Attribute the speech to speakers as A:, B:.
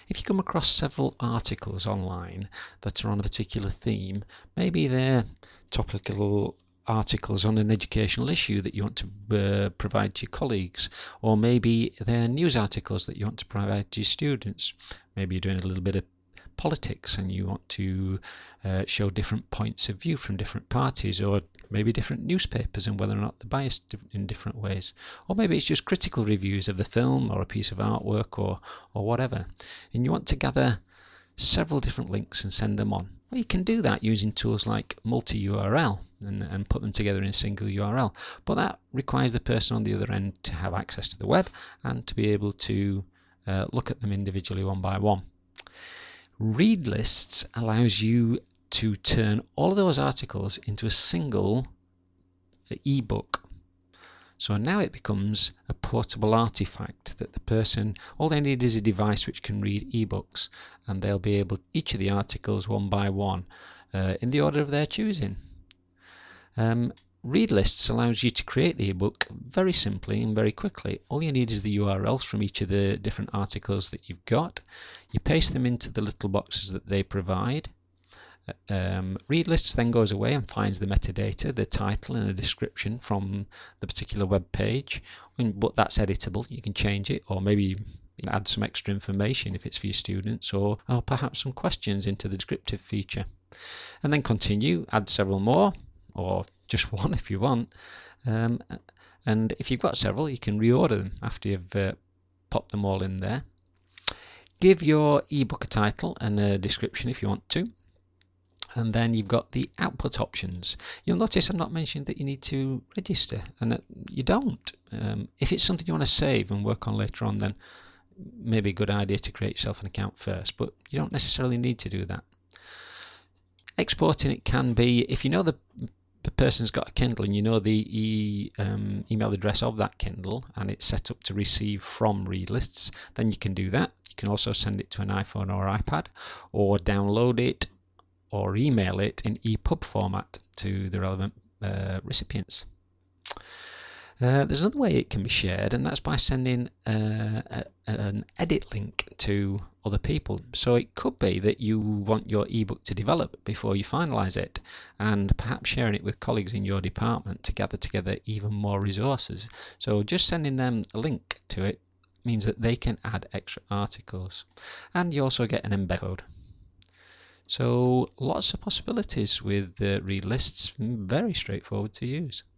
A: If you come across several articles online that are on a particular theme, maybe they're topical articles on an educational issue that you want to provide to your colleagues, or maybe they're news articles that you want to provide to your students. Maybe you're doing a little bit of politics and you want to show different points of view from different parties, or maybe different newspapers and whether or not they're biased in different ways, or maybe it's just critical reviews of the film or a piece of artwork or whatever, and you want to gather several different links and send them on. Well, you can do that using tools like multi-URL and put them together in a single URL, but that requires the person on the other end to have access to the web and to be able to look at them individually one by one. Read lists allows you to turn all of those articles into a single ebook. So now it becomes a portable artifact that the person, all they need is a device which can read ebooks, and they'll be able, each of the articles one by one, in the order of their choosing. Read lists allows you to create the ebook very simply and very quickly. All you need is the URLs from each of the different articles that you've got. You paste them into the little boxes that they provide. Read lists then goes away and finds the metadata, the title and a description from the particular web page, but that's editable. You can change it, or maybe add some extra information if it's for your students, or perhaps some questions into the descriptive feature. And then continue, add several more, or just one if you want, and if you've got several you can reorder them after you've popped them all in there. Give your ebook a title and a description if you want to, and then you've got the output options. You'll notice I've not mentioned that you need to register, and that you don't. If it's something you want to save and work on later on, then maybe a good idea to create yourself an account first, but you don't necessarily need to do that. Exporting it can be, if you know the person's got a Kindle and you know the email address of that Kindle and it's set up to receive from read lists, then you can do that. You can also send it to an iPhone or iPad, or download it or email it in EPUB format to the relevant recipients. There's another way it can be shared, and that's by sending an edit link to other people. So it could be that you want your ebook to develop before you finalize it, and perhaps sharing it with colleagues in your department to gather together even more resources. So just sending them a link to it means that they can add extra articles, and you also get an embed code. So lots of possibilities with read lists, very straightforward to use.